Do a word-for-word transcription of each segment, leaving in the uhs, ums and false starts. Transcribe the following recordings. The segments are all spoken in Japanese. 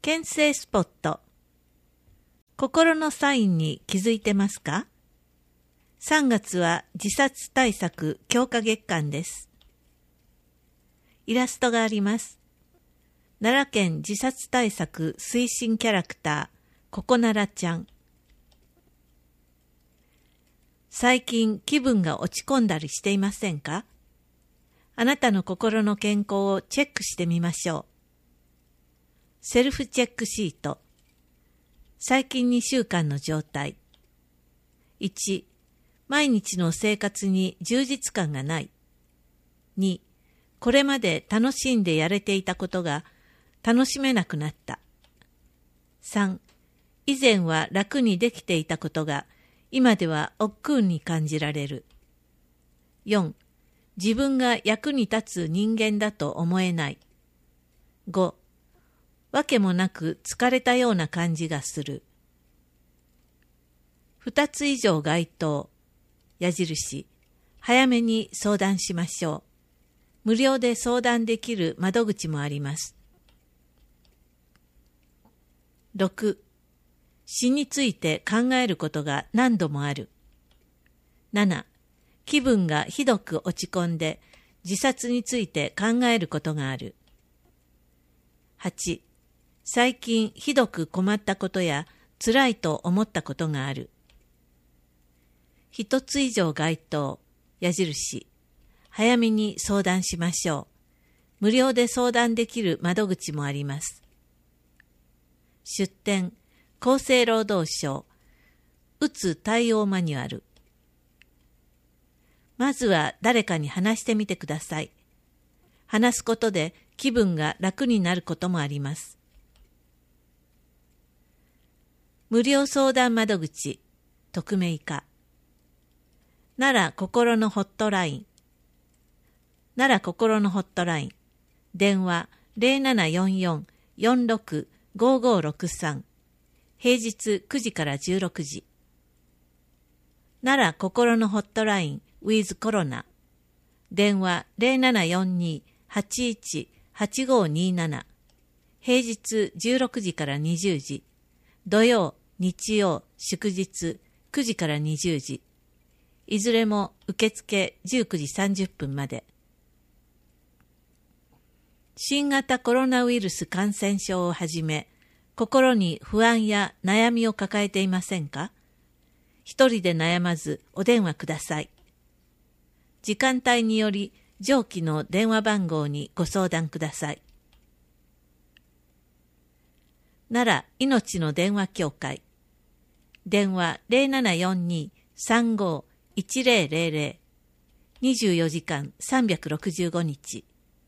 牽制スポット。心のサインに気づいてますか？さんがつは自殺対策強化月間です。イラストがあります。奈良県自殺対策推進キャラクター、ここならちゃん。最近気分が落ち込んだりしていませんか？あなたの心の健康をチェックしてみましょう。セルフチェックシート。最近にしゅうかんの状態。いち、毎日の生活に充実感がない。に、これまで楽しんでやれていたことが楽しめなくなった。さん、以前は楽にできていたことが今では億劫に感じられる。よん、自分が役に立つ人間だと思えない。ご、わけもなく疲れたような感じがする。ふたつ以上該当、矢印、早めに相談しましょう。無料で相談できる窓口もあります。ろく、死について考えることが何度もある。なな、気分がひどく落ち込んで自殺について考えることがある。はち、最近ひどく困ったことや辛いと思ったことがある。一つ以上該当、矢印、早めに相談しましょう。無料で相談できる窓口もあります。出典、厚生労働省、うつ対応マニュアル。まずは誰かに話してみてください。話すことで気分が楽になることもあります。無料相談窓口、匿名化。奈良心のホットライン。奈良心のホットライン。電話 ゼロななよんよん よんろく ごごろくさん。平日くじからじゅうろくじ。奈良心のホットライン with コロナ。電話 ゼロななよんに はちいち はちごになな。平日じゅうろくじからにじゅうじ。土曜、日曜、祝日くじからにじゅうじ。いずれも受付じゅうくじさんじゅっぷんまで。新型コロナウイルス感染症をはじめ、心に不安や悩みを抱えていませんか？一人で悩まずお電話ください。時間帯により上記の電話番号にご相談ください。奈良いのちの電話協会。電話 ゼロななよんに さんご いちゼロゼロゼロ。にじゅうよじかんさんびゃくろくじゅうごにち。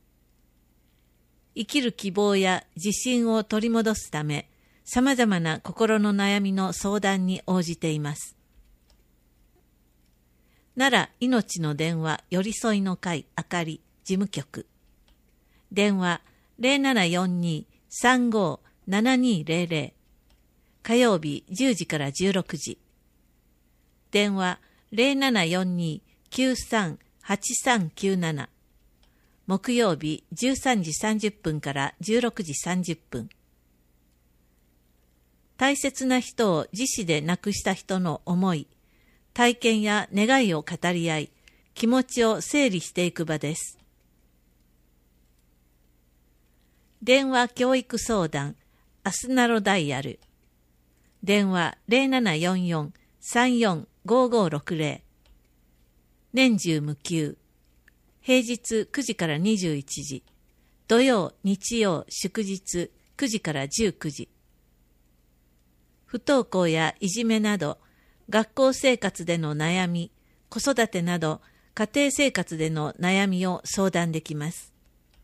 生きる希望や自信を取り戻すため、さまざまな心の悩みの相談に応じています。奈良いのちの電話寄り添いの会あかり事務局。電話 ゼロななよんに さんご ななにゼロゼロ。火曜日じゅうじからじゅうろくじ。電話 ゼロななよんに きゅうさん はちさんきゅうなな。木曜日じゅうさんじさんじゅっぷんからじゅうろくじさんじゅっぷん。大切な人を自死で亡くした人の思い、体験や願いを語り合い、気持ちを整理していく場です。電話教育相談、アスナロダイヤル。電話 ゼロななよんよん さんよん ごごろくゼロ。年中無休。平日くじからにじゅういちじ。土曜、日曜、祝日くじからじゅうくじ。不登校やいじめなど、学校生活での悩み、子育てなど、家庭生活での悩みを相談できます。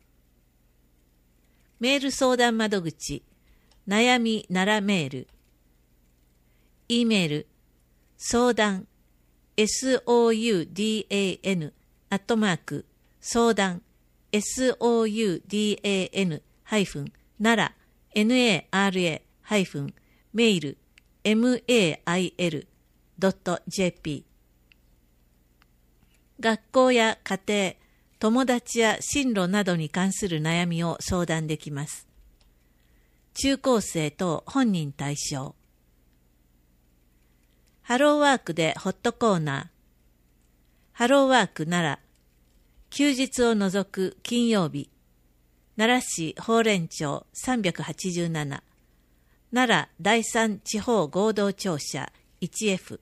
メール相談窓口、悩みならメール。E メール、相談、ソーダン、アットマーク、相談、ソーダン、ハイフン、奈良、ナラ、ハイフン、メール、メール、ドット ジェーピー。学校や家庭、友達や進路などに関する悩みを相談できます。 中高生等本人対象。ハローワークでホットコーナー。ハローワーク奈良。休日を除く金曜日。奈良市宝蓮町さんびゃくはちじゅうなな。奈良第三地方合同庁舎 いちエフ。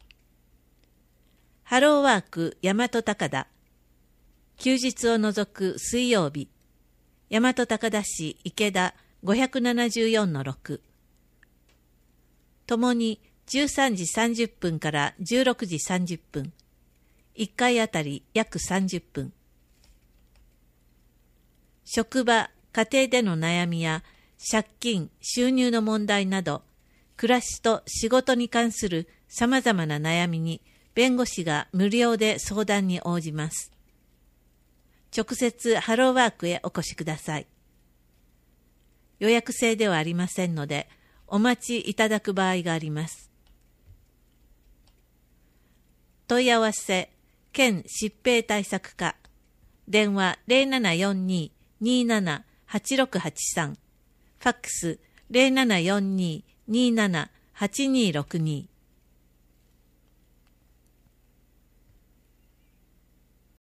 ハローワーク大和高田。休日を除く水曜日。大和高田市池田 ごひゃくななじゅうよんのろく。ともにじゅうさんじさんじゅっぷんからじゅうろくじさんじゅっぷん。いっかいあたり約さんじゅっぷん。職場、家庭での悩みや借金、収入の問題など、暮らしと仕事に関するさまざまな悩みに弁護士が無料で相談に応じます。直接ハローワークへお越しください。予約制ではありませんので、お待ちいただく場合があります。問い合わせ、県疾病対策課、電話 ゼロななよんに にーなな はちろくはちさん、ファックス ゼロななよんに にーなな はちにーろくに